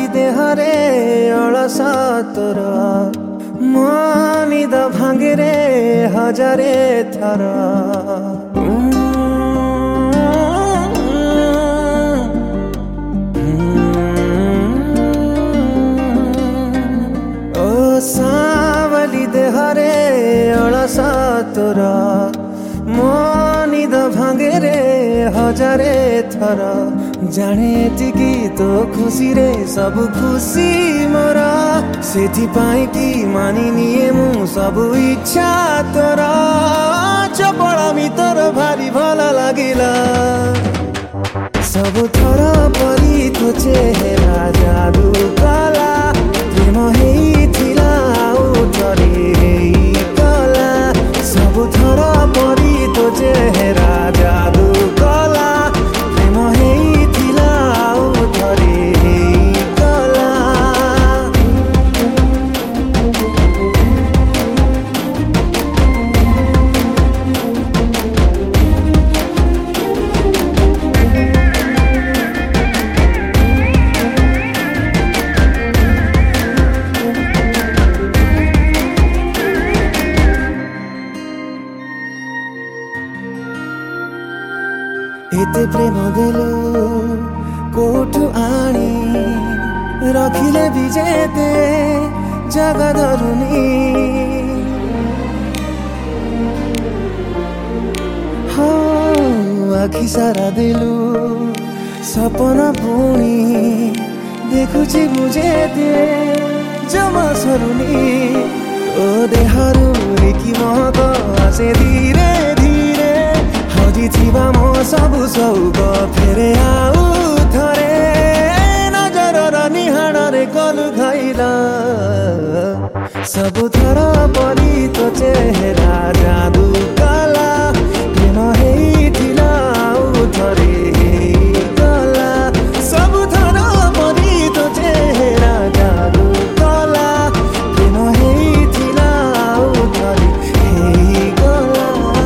ଦେହରେ ଅଳସ ତୋର ମୋ ନିଦ ଭାଙ୍ଗେରେ ହଜାରେ ଥର ଓ ସାବଲି ଦେହରେ ଅଳସ ତୋର ମୋ ନିଦ ଭାଙ୍ଗେରେ ହଜାରେ ଥର ଜାଣେ ଏତିକି ତୋ ଖୁସିରେ ସବୁ ଖୁସି ମୋର ସେଥିପାଇଁ କି ମାନିନିଏ ମୁଁ ସବୁ ଇଚ୍ଛା ତୋର ଚପଳାମି ତୋର ଭାରି ଭଲ ଲାଗିଲା ସବୁ ଥର ପରି ତୋ ଚେହେରା ଯାଦୁ କଲା ପ୍ରେମ ହେଇଥିଲା ଆଉ ଥରେ ହେଇଗଲା ସବୁ ଥର ପରି ତୋ ଚେହେରା ଯାଦୁ କଲା ପ୍ରେମ ହେଇଥିଲା ଆଉ ଥରେ ହେଇଗଲା एते प्रेम देलु कोठु आनी रखिले विजेते जगह धरुनी हो आखि सारा देलु सपना पुणी देखुची बुझेते जमा सरुनी ओ देहरु की महक आसे धीरे धीरे हजिथिबा मो सबु सौक फेरे आउ थरे नजर निहाणरे कलु खैला सबु थर परि तो चेहरा जादू कला प्रेम ହେଇଥିଲା ଆଉ ଥରେ ହେଇଗଲା सबु थर परि तो चेहरा जादू कला प्रेम ହେଇଥିଲା ଆଉ ଥରେ ହେଇଗଲା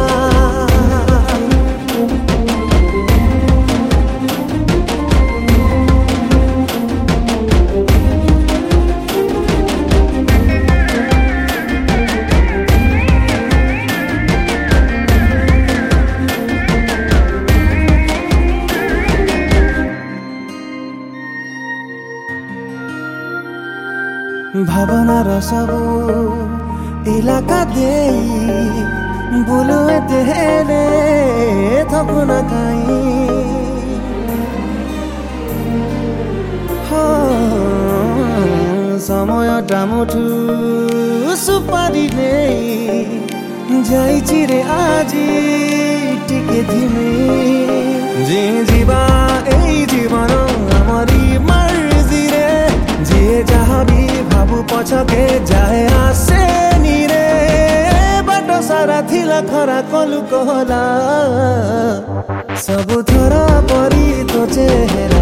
भावनार सबु इलाका देई बुलु एते हेले थकुन काई हो समय टामुठु सुपारी नेई जाइछि रे आजी टिके धिमे जे जीवा एई जीवन आमरी मर्जी रे जे जहाँ भी भाबु पछके जाए आसे निरे बाट सारा थिला खरा कलु कहला सबु थर परि तो चेहरा